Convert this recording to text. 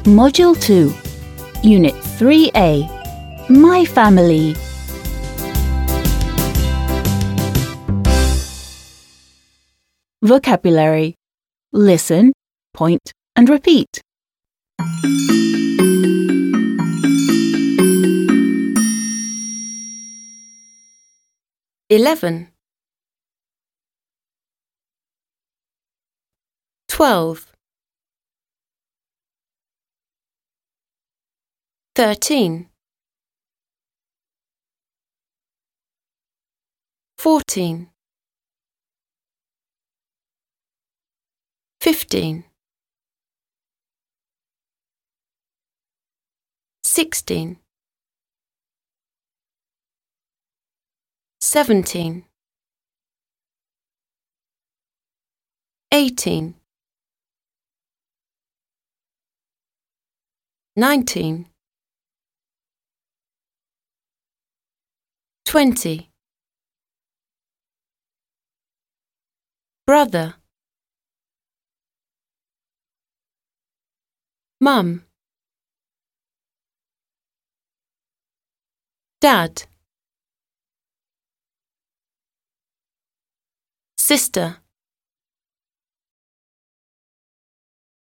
Module 2, Unit 3A, My Family. Vocabulary. Listen, point and repeat. $11, $12, $13, $14, $15, $16, $17, $18, $19, $20, brother, mum, dad, sister,